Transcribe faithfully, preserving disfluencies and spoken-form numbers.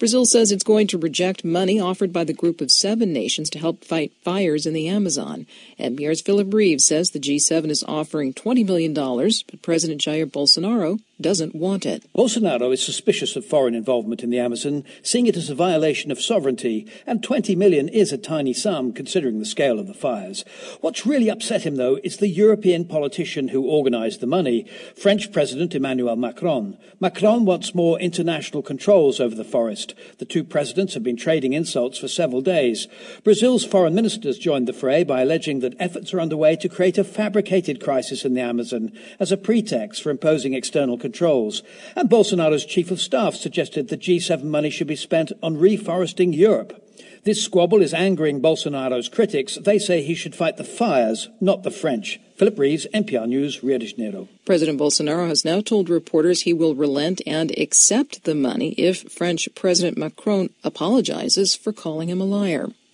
Brazil says it's going to reject money offered by the group of seven nations to help fight fires in the Amazon. N P R's Philip Reeves says the G seven is offering twenty million dollars, but President Jair Bolsonaro doesn't want it. Bolsonaro is suspicious of foreign involvement in the Amazon, seeing it as a violation of sovereignty, and twenty million dollars is a tiny sum considering the scale of the fires. What's really upset him, though, is the European politician who organised the money, French President Emmanuel Macron. Macron wants more international controls over the forest. The two presidents have been trading insults for several days. Brazil's foreign ministers joined the fray by alleging that efforts are underway to create a fabricated crisis in the Amazon as a pretext for imposing external controls. And Bolsonaro's chief of staff suggested that G seven money should be spent on reforesting Europe. This squabble is angering Bolsonaro's critics. They say he should fight the fires, not the French. Philip Reeves, N P R News, Rio de Janeiro. President Bolsonaro has now told reporters he will relent and accept the money if French President Macron apologizes for calling him a liar.